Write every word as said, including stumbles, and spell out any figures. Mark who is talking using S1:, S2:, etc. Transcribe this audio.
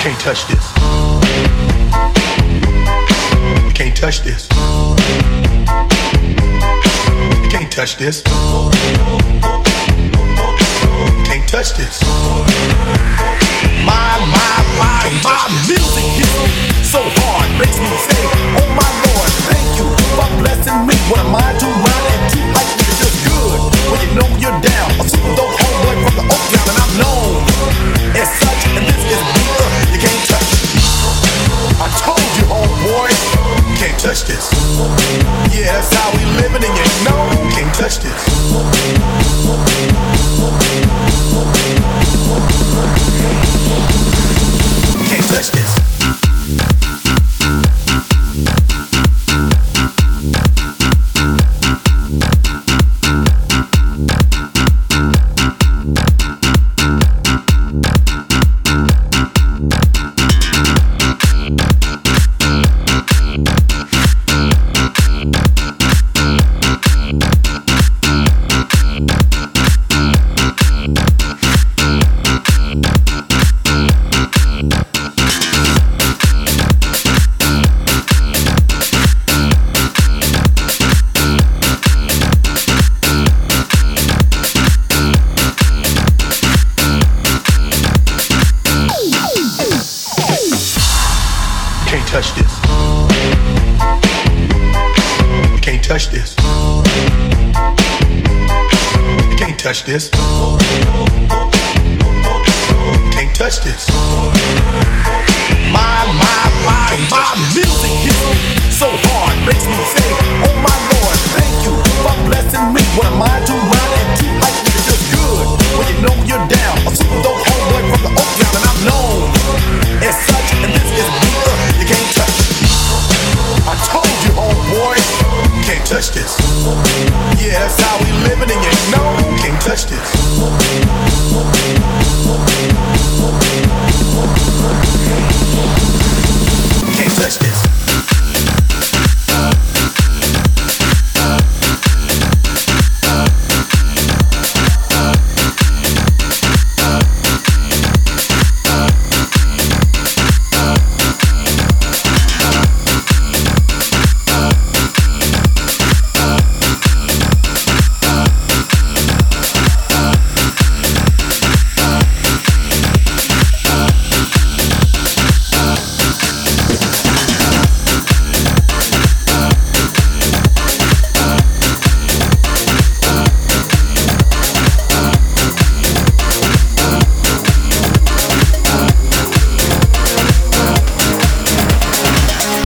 S1: can't touch this. You can't touch this. You can't touch this. You can't touch this. My, my, my, my music hits me so hard, makes me say, oh my Lord, thank you for blessing me. What am I too loud and too hype? It's just good when you know you're down. A super dope homeboy from the Oak Town, and I'm known as such. And this is beat up, you can't touch it. I told you, homeboy, you can't touch this. Yeah, that's how we living, and you know you can't touch this. Can't touch this. Touch this. You can't touch this. You can't touch this. You can't touch this. My, my, my, my music hits me so hard, makes me say, oh my Lord, thank you for blessing me. What am I too loud and too hype? It's just good when you know you're